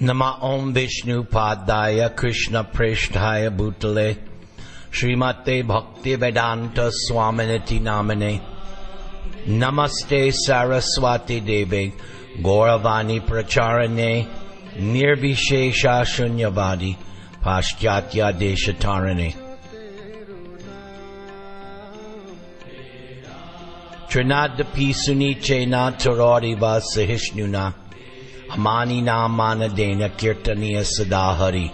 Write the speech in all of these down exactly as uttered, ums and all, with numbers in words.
Nama Om Vishnu Padaya Krishna Presthaya Bhutale Srimate Bhakti Vedanta Swaminiti Namane Namaste Saraswati Deve Gauravani Pracharane Nirvishesha Shunyavadi Paschatya Deshatarane Trinadapi Sunichena Tarariva Sahishnuna Amani Namana Dena Kirtaniya Sadahari.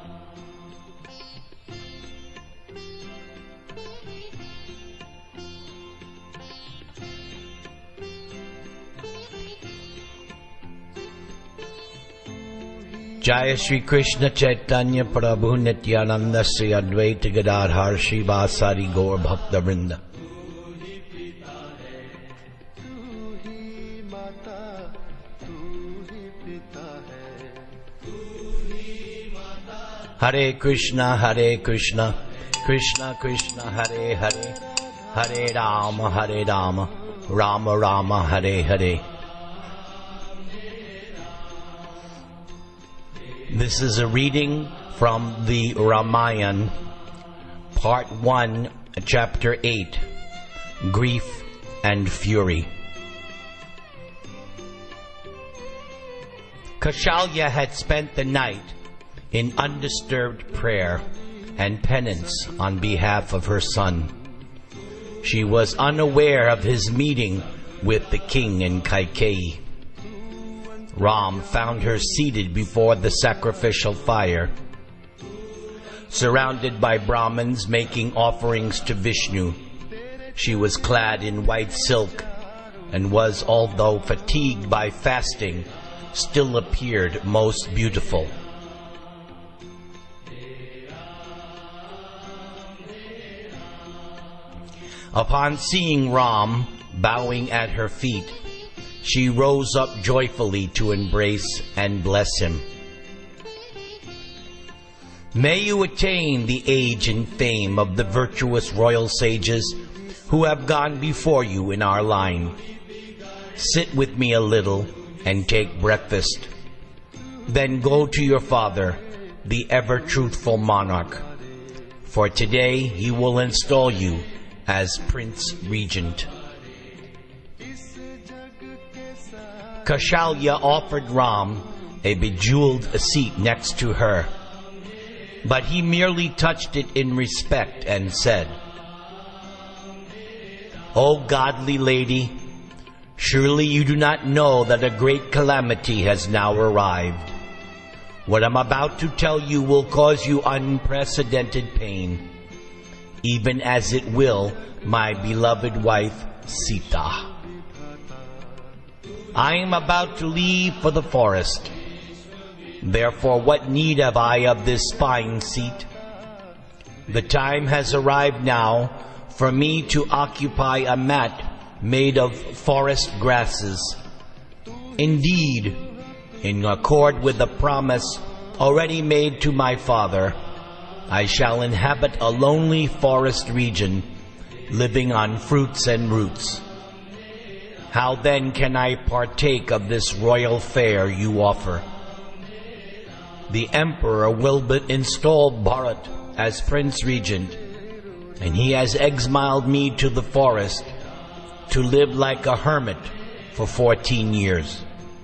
Jaya Shri Krishna Chaitanya Prabhu Nityananda Sri Advaita Gadadhar Shri Vasari Gaur Bhakta Vrinda. Hare Krishna, Hare Krishna, Krishna Krishna, Hare Hare, Hare Rama, Hare Rama, Rama Rama, Hare Hare. This is a reading from the Ramayana, Part one, Chapter eight, Grief and Fury. Kaushalya had spent the night in undisturbed prayer and penance on behalf of her son. She was unaware of his meeting with the king in Kaikeyi. Ram found her seated before the sacrificial fire, surrounded by Brahmins making offerings to Vishnu. She was clad in white silk and was, although fatigued by fasting, still appeared most beautiful. Upon seeing Ram bowing at her feet, she rose up joyfully to embrace and bless him. May you attain the age and fame of the virtuous royal sages who have gone before you in our line. Sit with me a little and take breakfast. Then go to your father, the ever-truthful monarch, for today he will install you as Prince Regent. Kaushalya offered Ram a bejeweled seat next to her, but he merely touched it in respect and said, "O godly lady, surely you do not know that a great calamity has now arrived. What I'm about to tell you will cause you unprecedented pain, even as it will my beloved wife Sita. I am about to leave for the forest. Therefore, what need have I of this fine seat? The time has arrived now for me to occupy a mat made of forest grasses. Indeed, in accord with the promise already made to my father, I shall inhabit a lonely forest region, living on fruits and roots. How then can I partake of this royal fare you offer? The emperor will but install Bharat as Prince Regent, and he has exiled me to the forest to live like a hermit for fourteen years.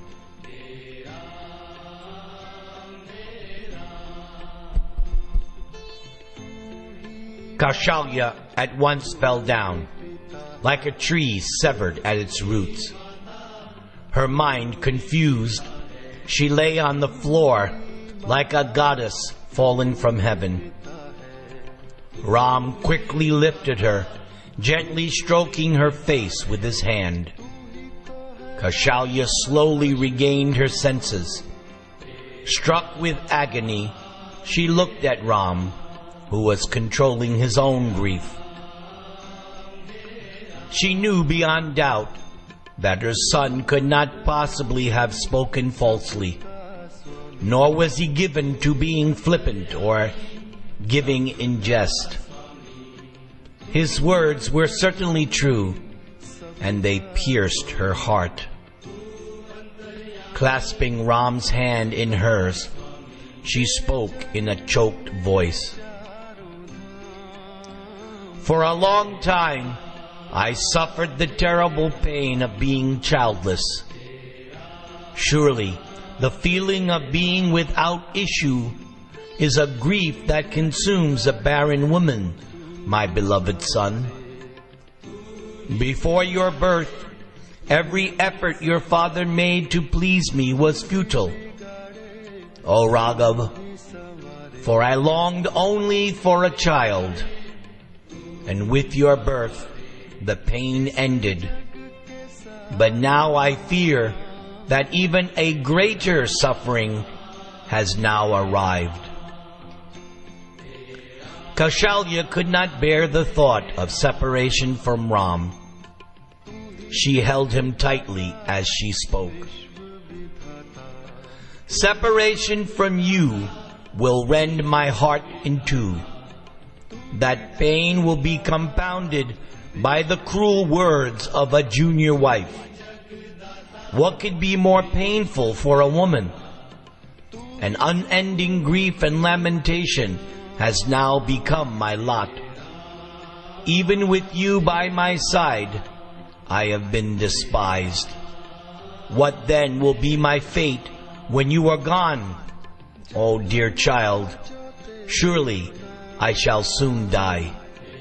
Kaushalya at once fell down, like a tree severed at its roots. Her mind confused, she lay on the floor like a goddess fallen from heaven. Ram quickly lifted her, gently stroking her face with his hand. Kaushalya slowly regained her senses. Struck with agony, she looked at Ram, who was controlling his own grief. She knew beyond doubt that her son could not possibly have spoken falsely, nor was he given to being flippant or giving in jest. His words were certainly true, and they pierced her heart. Clasping Ram's hand in hers, she spoke in a choked voice. For a long time, I suffered the terrible pain of being childless. Surely, the feeling of being without issue is a grief that consumes a barren woman, my beloved son. Before your birth, every effort your father made to please me was futile. O Raghav, for I longed only for a child, and with your birth the pain ended. But now I fear that even a greater suffering has now arrived. Kaushalya could not bear the thought of separation from Ram. She held him tightly as she spoke. Separation from you will rend my heart in two. That pain will be compounded by the cruel words of a junior wife. What could be more painful for a woman? An unending grief and lamentation has now become my lot. Even with you by my side, I have been despised. What then will be my fate when you are gone? Oh, dear child, surely I shall soon die.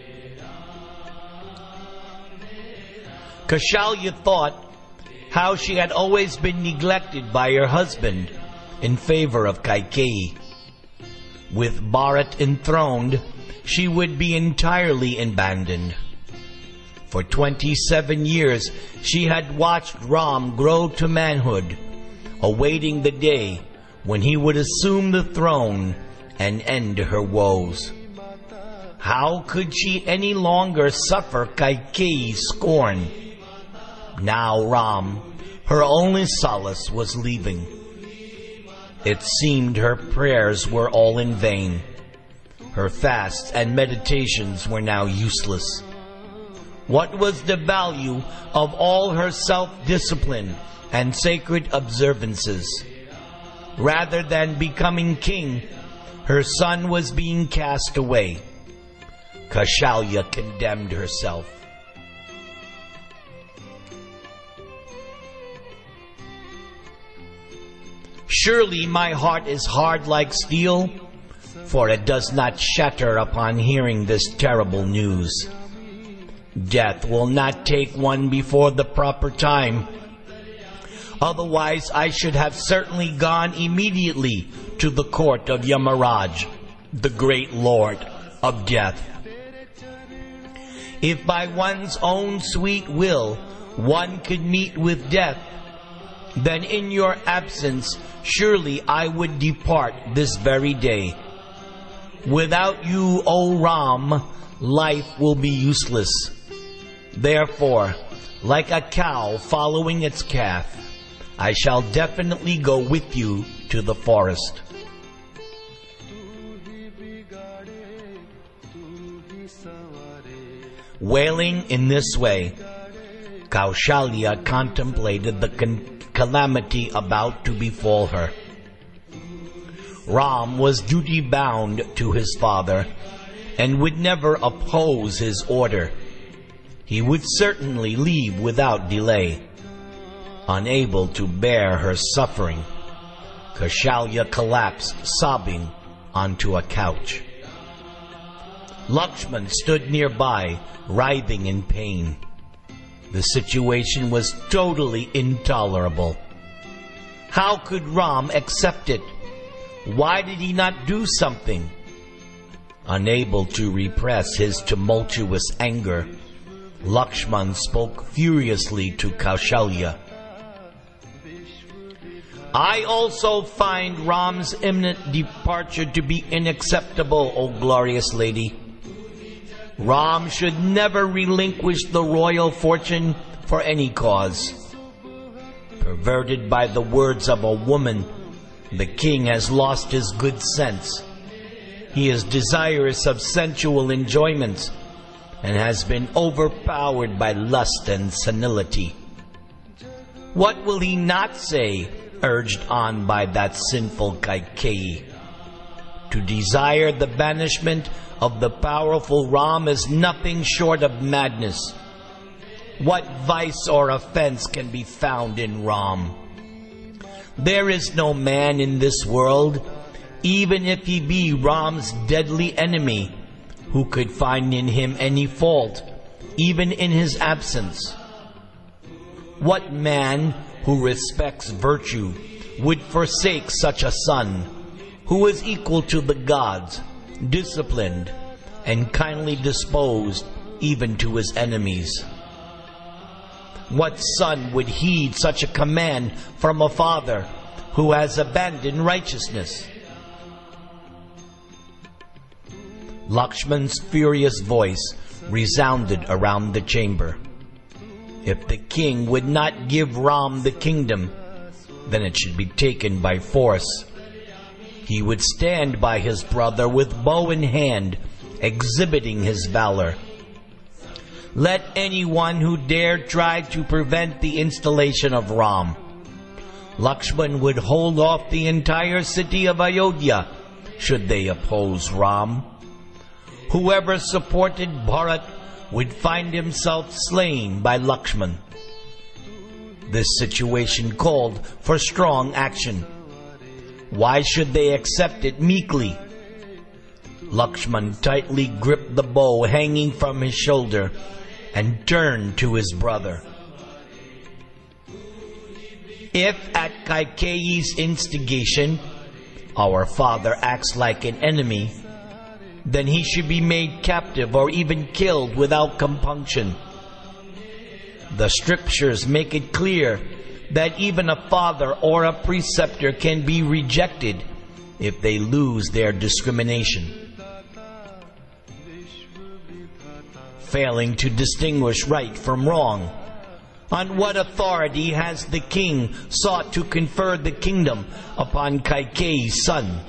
Kaushalya thought how she had always been neglected by her husband in favor of Kaikeyi. With Bharat enthroned, she would be entirely abandoned. For twenty-seven years, she had watched Ram grow to manhood, awaiting the day when he would assume the throne and end her woes. How could she any longer suffer Kaikeyi's scorn? Now Ram, her only solace, was leaving. It seemed her prayers were all in vain. Her fasts and meditations were now useless. What was the value of all her self-discipline and sacred observances? Rather than becoming king, her son was being cast away. Kaushalya condemned herself. Surely my heart is hard like steel, for it does not shatter upon hearing this terrible news. Death will not take one before the proper time. Otherwise I should have certainly gone immediately to the court of Yamaraj, the great lord of death. If by one's own sweet will one could meet with death, then in your absence surely I would depart this very day. Without you, O Ram, life will be useless. Therefore, like a cow following its calf, I shall definitely go with you to the forest. Wailing in this way, Kaushalya contemplated the con- calamity about to befall her. Ram was duty-bound to his father and would never oppose his order. He would certainly leave without delay. Unable to bear her suffering, Kaushalya collapsed sobbing onto a couch. Lakshman stood nearby, writhing in pain. The situation was totally intolerable. How could Ram accept it? Why did he not do something? Unable to repress his tumultuous anger, Lakshman spoke furiously to Kaushalya. I also find Ram's imminent departure to be unacceptable, O glorious lady. Ram should never relinquish the royal fortune for any cause. Perverted by the words of a woman, the king has lost his good sense. He is desirous of sensual enjoyments and has been overpowered by lust and senility. What will he not say urged on by that sinful Kaikeyi. To desire the banishment of the powerful Ram is nothing short of madness. What vice or offense can be found in Ram? There is no man in this world, even if he be Ram's deadly enemy, who could find in him any fault, even in his absence. What man who respects virtue would forsake such a son, who is equal to the gods, disciplined, and kindly disposed even to his enemies? What son would heed such a command from a father who has abandoned righteousness? Lakshman's furious voice resounded around the chamber. If the king would not give Ram the kingdom, then it should be taken by force. He would stand by his brother with bow in hand, exhibiting his valor. Let anyone who dare try to prevent the installation of Ram. Lakshman would hold off the entire city of Ayodhya should they oppose Ram. Whoever supported Bharat would find himself slain by Lakshman. This situation called for strong action. Why should they accept it meekly? Lakshman tightly gripped the bow hanging from his shoulder and turned to his brother. If at Kaikeyi's instigation our father acts like an enemy, then he should be made captive or even killed without compunction. The scriptures make it clear that even a father or a preceptor can be rejected if they lose their discrimination. Failing to distinguish right from wrong, on what authority has the king sought to confer the kingdom upon Kaikeyi's son?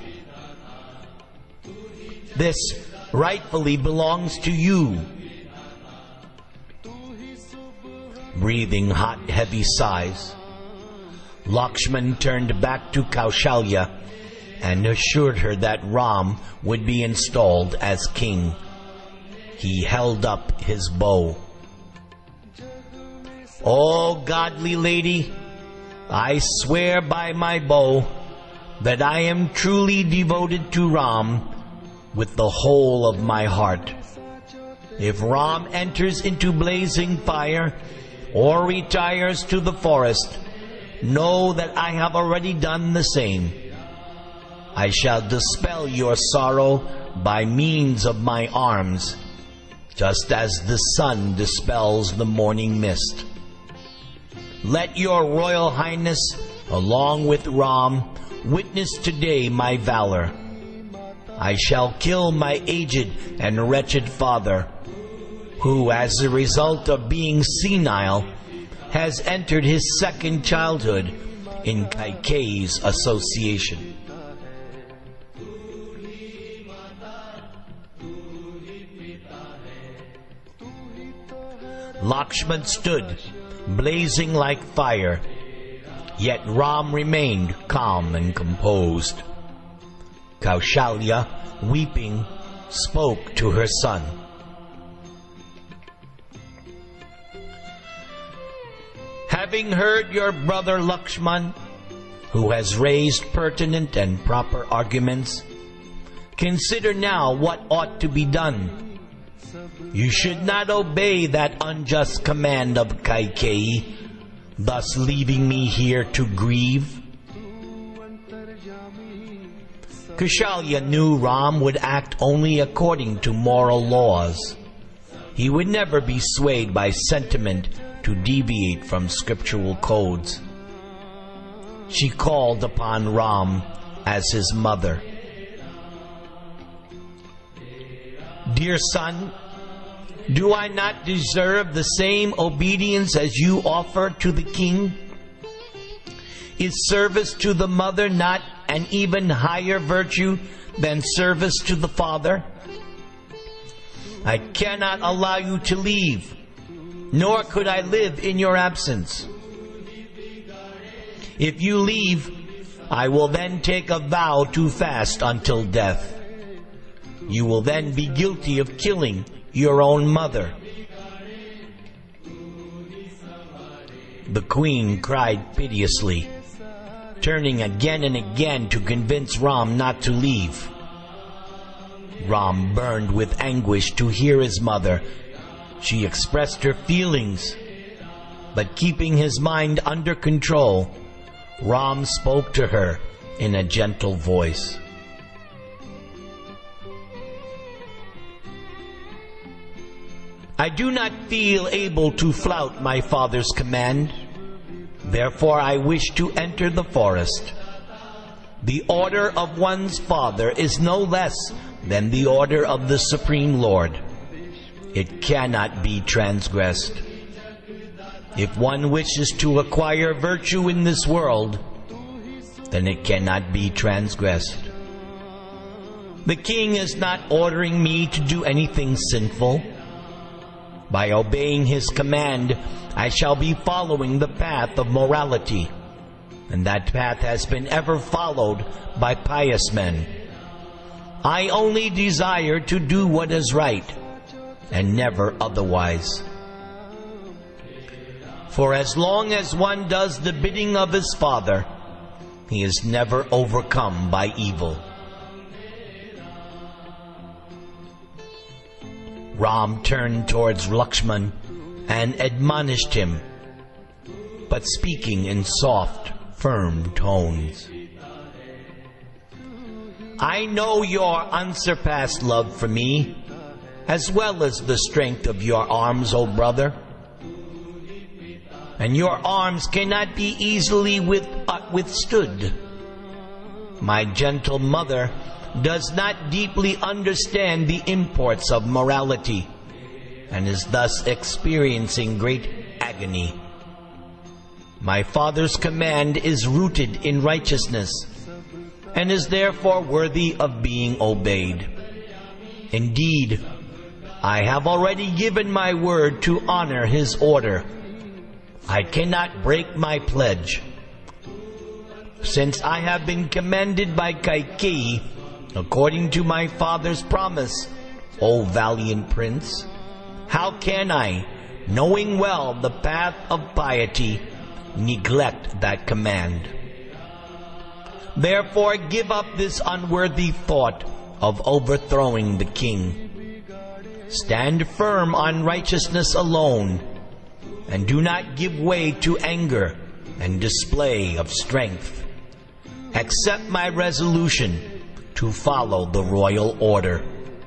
This rightfully belongs to you. Breathing hot, heavy sighs, Lakshman turned back to Kaushalya and assured her that Ram would be installed as king. He held up his bow. "O godly lady, I swear by my bow that I am truly devoted to Ram with the whole of my heart. If Ram enters into blazing fire or retires to the forest, know that I have already done the same. I shall dispel your sorrow by means of my arms, just as the sun dispels the morning mist. Let your royal highness, along with Ram, witness today my valor. I shall kill my aged and wretched father, who, as a result of being senile, has entered his second childhood in Kaikeyi's association." Lakshman stood, blazing like fire, yet Ram remained calm and composed. Kaushalya, weeping, spoke to her son. "Having heard your brother Lakshman, who has raised pertinent and proper arguments, consider now what ought to be done. You should not obey that unjust command of Kaikeyi, thus leaving me here to grieve." Kaushalya knew Ram would act only according to moral laws. He would never be swayed by sentiment to deviate from scriptural codes. She called upon Ram as his mother. "Dear son, do I not deserve the same obedience as you offer to the king? Is service to the mother not an even higher virtue than service to the father? I cannot allow you to leave, nor could I live in your absence. If you leave, I will then take a vow to fast until death. You will then be guilty of killing your own mother." The queen cried piteously, turning again and again to convince Ram not to leave. Ram burned with anguish to hear his mother. She expressed her feelings, but keeping his mind under control, Ram spoke to her in a gentle voice. "I do not feel able to flout my father's command. Therefore I wish to enter the forest. The order of one's father is no less than the order of the Supreme Lord. It cannot be transgressed. If one wishes to acquire virtue in this world, then it cannot be transgressed. The king is not ordering me to do anything sinful. By obeying his command, I shall be following the path of morality, and that path has been ever followed by pious men. I only desire to do what is right, and never otherwise. For as long as one does the bidding of his father, he is never overcome by evil." Ram turned towards Lakshman and admonished him, but speaking in soft, firm tones. "I know your unsurpassed love for me, as well as the strength of your arms, O brother. And your arms cannot be easily with, uh, withstood. My gentle mother does not deeply understand the imports of morality, and is thus experiencing great agony. My father's command is rooted in righteousness, and is therefore worthy of being obeyed. Indeed, I have already given my word to honor his order. I cannot break my pledge. Since I have been commended by Kaikeyi, according to my father's promise, O valiant prince, how can I, knowing well the path of piety, neglect that command? Therefore give up this unworthy thought of overthrowing the king. Stand firm on righteousness alone, and do not give way to anger and display of strength. Accept my resolution to follow the royal order."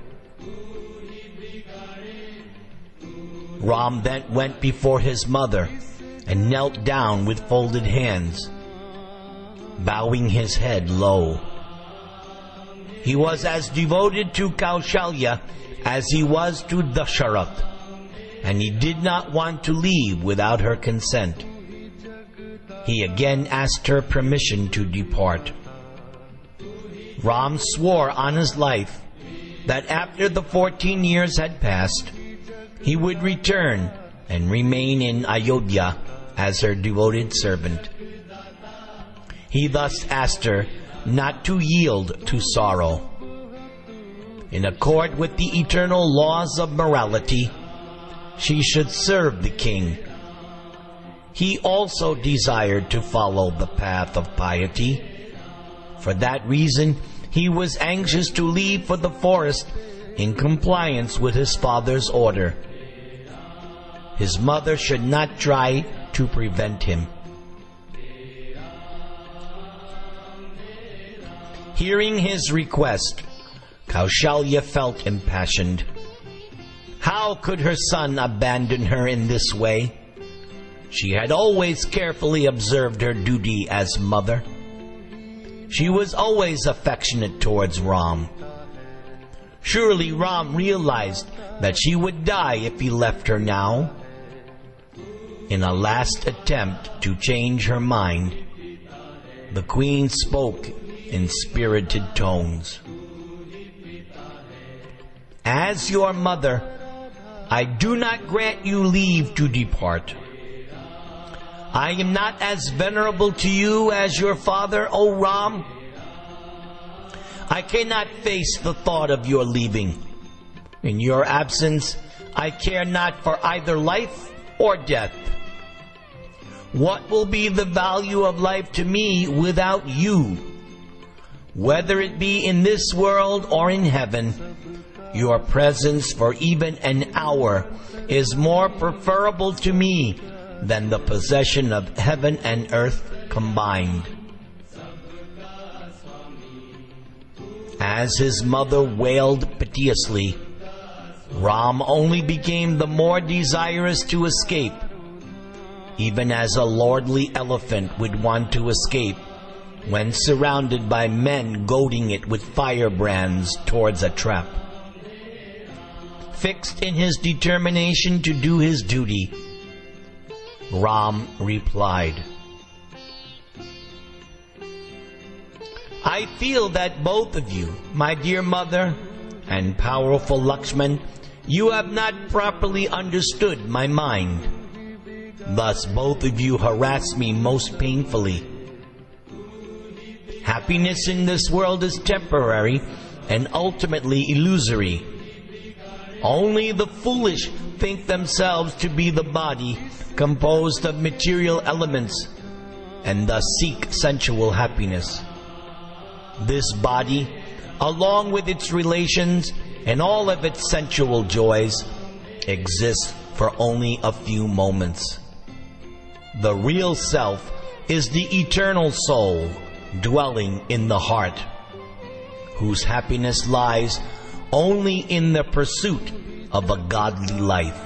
Ram then went before his mother and knelt down with folded hands, bowing his head low. He was as devoted to Kaushalya as he was to Dasharath, and he did not want to leave without her consent. He again asked her permission to depart. Ram swore on his life that after the fourteen years had passed, he would return and remain in Ayodhya as her devoted servant. He thus asked her not to yield to sorrow. In accord with the eternal laws of morality, she should serve the king. He also desired to follow the path of piety. For that reason, he was anxious to leave for the forest in compliance with his father's order. His mother should not try to prevent him. Hearing his request, Kaushalya felt impassioned. How could her son abandon her in this way? She had always carefully observed her duty as mother. She was always affectionate towards Ram. Surely Ram realized that she would die if he left her now. In a last attempt to change her mind, the queen spoke in spirited tones. "As your mother, I do not grant you leave to depart. I am not as venerable to you as your father, O Ram. I cannot face the thought of your leaving. In your absence, I care not for either life or death. What will be the value of life to me without you? Whether it be in this world or in heaven, your presence for even an hour is more preferable to me than the possession of heaven and earth combined. As his mother wailed piteously, Ram only became the more desirous to escape, even as a lordly elephant would want to escape when surrounded by men goading it with firebrands towards a trap. Fixed in his determination to do his duty, Ram replied, I feel that both of you, my dear mother and powerful Lakshman, you have not properly understood my mind. Thus both of you harass me most painfully. Happiness in this world is temporary and ultimately illusory. Only the foolish think themselves to be the body composed of material elements and thus seek sensual happiness. This body, along with its relations and all of its sensual joys, exists for only a few moments. The real self is the eternal soul dwelling in the heart, whose happiness lies only in the pursuit of a godly life.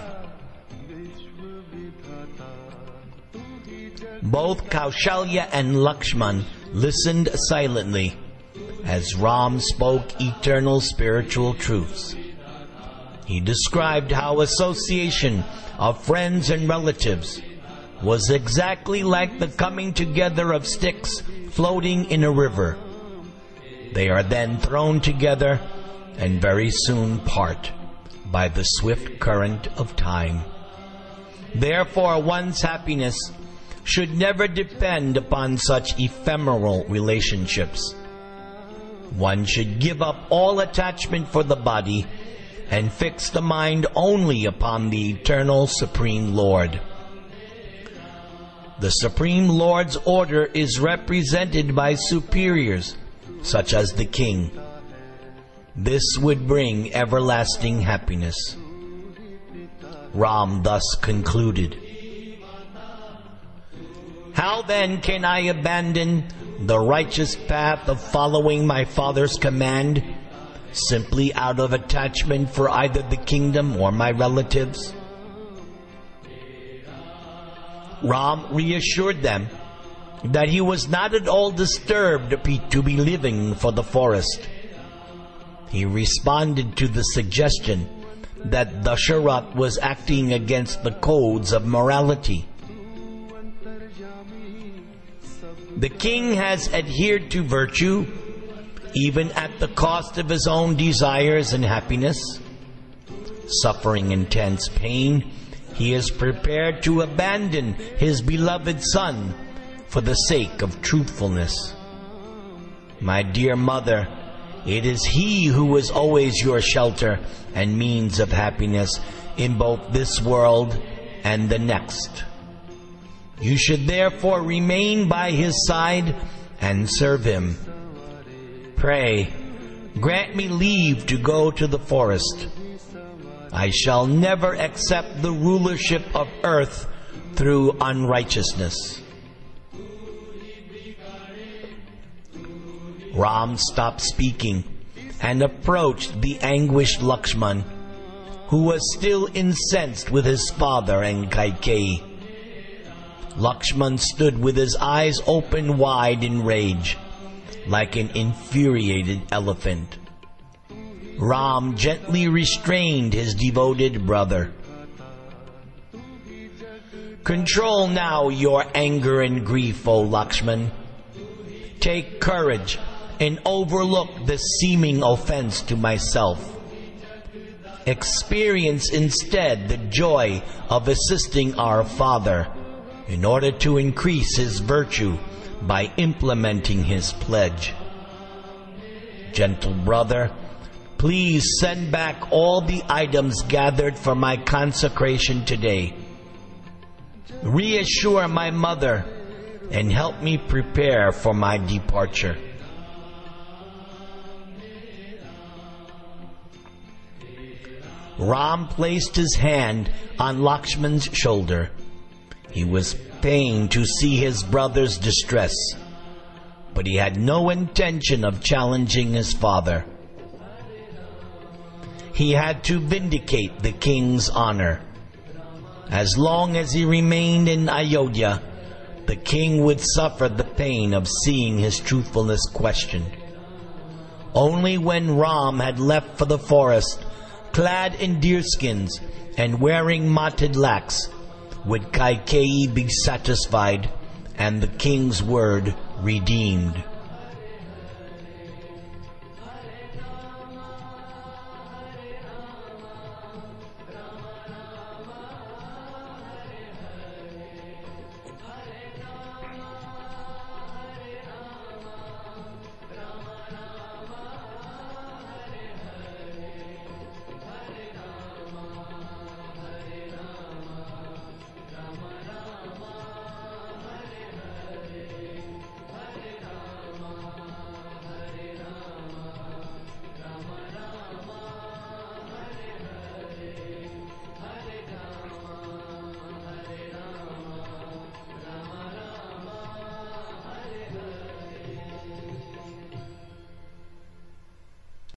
Both Kaushalya and Lakshman listened silently as Ram spoke eternal spiritual truths. He described how association of friends and relatives was exactly like the coming together of sticks floating in a river. They are then thrown together and very soon part by the swift current of time. Therefore, one's happiness should never depend upon such ephemeral relationships. One should give up all attachment for the body and fix the mind only upon the eternal Supreme Lord. The Supreme Lord's order is represented by superiors, such as the king. This would bring everlasting happiness. Ram thus concluded, How then can I abandon the righteous path of following my father's command, simply out of attachment for either the kingdom or my relatives? Ram reassured them that he was not at all disturbed to be living for the forest. He responded to the suggestion that Dasharath was acting against the codes of morality. The king has adhered to virtue, even at the cost of his own desires and happiness. Suffering intense pain, he is prepared to abandon his beloved son for the sake of truthfulness. My dear mother, it is he who is always your shelter and means of happiness in both this world and the next. You should therefore remain by his side and serve him. Pray, grant me leave to go to the forest. I shall never accept the rulership of earth through unrighteousness. Ram stopped speaking and approached the anguished Lakshman, who was still incensed with his father and Kaikeyi. Lakshman stood with his eyes open wide in rage, like an infuriated elephant. Ram gently restrained his devoted brother. Control now your anger and grief, O Lakshman. Take courage and overlook this seeming offense to myself. Experience instead the joy of assisting our father, in order to increase his virtue by implementing his pledge. Gentle brother, please send back all the items gathered for my consecration today. Reassure my mother and help me prepare for my departure. Ram placed his hand on Lakshman's shoulder. He was pained to see his brother's distress, but he had no intention of challenging his father. He had to vindicate the king's honor. As long as he remained in Ayodhya, the king would suffer the pain of seeing his truthfulness questioned. Only when Ram had left for the forest, clad in deerskins and wearing matted lacs, would Kaikeyi be satisfied and the king's word redeemed.